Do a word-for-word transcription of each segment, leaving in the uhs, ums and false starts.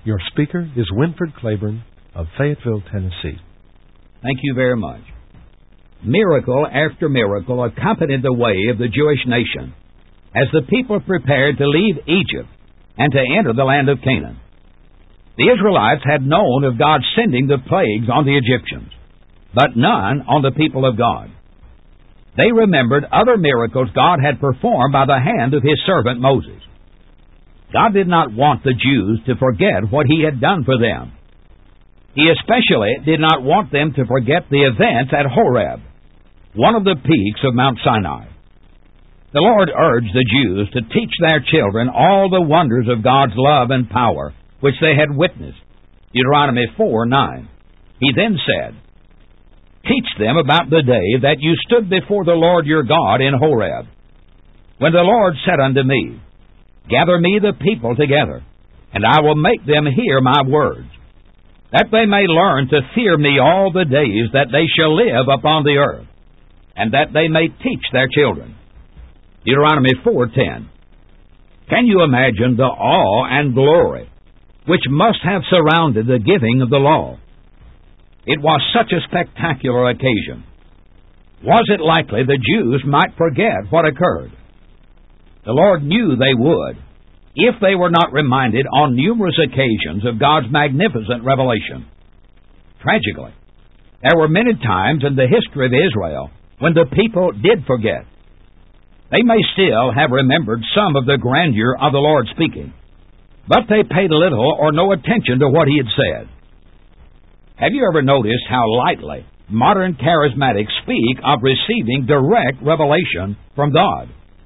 Your speaker is Winford Claiborne of Fayetteville, Tennessee. Thank you very much. Miracle after miracle accompanied the way of the Jewish nation as the people prepared to leave Egypt and to enter the land of Canaan. The Israelites had known of God sending the plagues on the Egyptians, but none on the people of God. They remembered other miracles God had performed by the hand of His servant Moses. God did not want the Jews to forget what He had done for them. He especially did not want them to forget the events at Horeb, one of the peaks of Mount Sinai. The Lord urged the Jews to teach their children all the wonders of God's love and power which they had witnessed. Deuteronomy four nine. He then said, "Teach them about the day that you stood before the Lord your God in Horeb, when the Lord said unto me, Gather me the people together, and I will make them hear my words, that they may learn to fear me all the days that they shall live upon the earth, and that they may teach their children." Deuteronomy four ten. Can you imagine the awe and glory which must have surrounded the giving of the law? It was such a spectacular occasion. Was it likely the Jews might forget what occurred? The Lord knew they would, if they were not reminded on numerous occasions of God's magnificent revelation. Tragically, there were many times in the history of Israel when the people did forget. They may still have remembered some of the grandeur of the Lord speaking, but they paid little or no attention to what He had said. Have you ever noticed how lightly modern charismatics speak of receiving direct revelation from God?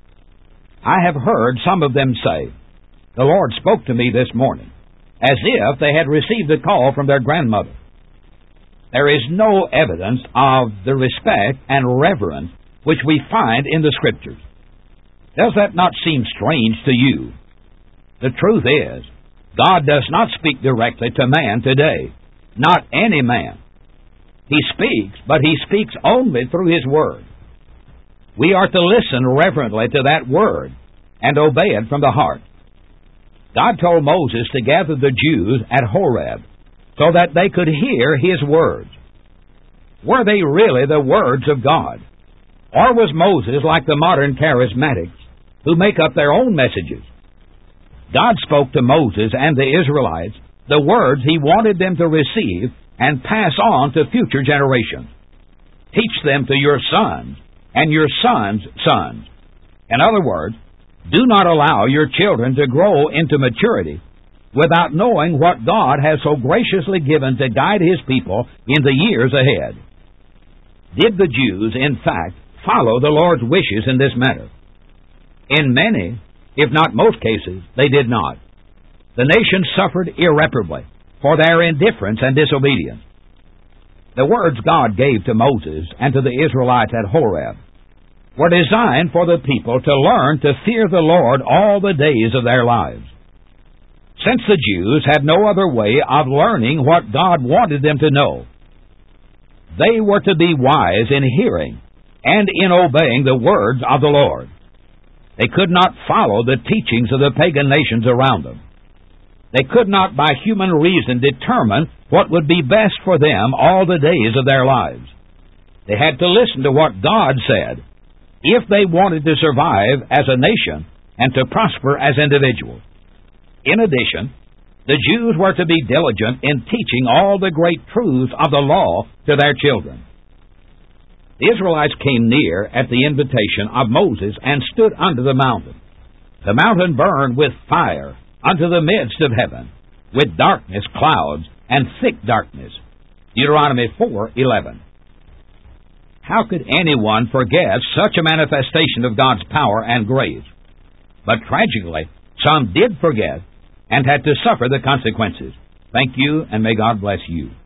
I have heard some of them say, "The Lord spoke to me this morning," as if they had received a call from their grandmother. There is no evidence of the respect and reverence which we find in the Scriptures. Does that not seem strange to you? The truth is, God does not speak directly to man today, not any man. He speaks, but He speaks only through His Word. We are to listen reverently to that Word and obey it from the heart. God told Moses to gather the Jews at Horeb so that they could hear His words. Were they really the words of God? Or was Moses like the modern charismatics who make up their own messages? God spoke to Moses and the Israelites the words He wanted them to receive and pass on to future generations. Teach them to your sons and your sons' sons. In other words, do not allow your children to grow into maturity without knowing what God has so graciously given to guide His people in the years ahead. Did the Jews, in fact, follow the Lord's wishes in this matter? In many, if not most cases, they did not. The nation suffered irreparably for their indifference and disobedience. The words God gave to Moses and to the Israelites at Horeb were designed for the people to learn to fear the Lord all the days of their lives. Since the Jews had no other way of learning what God wanted them to know, they were to be wise in hearing and in obeying the words of the Lord. They could not follow the teachings of the pagan nations around them. They could not by human reason determine what would be best for them all the days of their lives. They had to listen to what God said if they wanted to survive as a nation and to prosper as individuals. In addition, the Jews were to be diligent in teaching all the great truths of the law to their children. The Israelites came near at the invitation of Moses and stood under the mountain. The mountain burned with fire unto the midst of heaven, with darkness, clouds, and thick darkness. Deuteronomy four eleven. How could anyone forget such a manifestation of God's power and grace? But tragically, some did forget and had to suffer the consequences. Thank you, and may God bless you.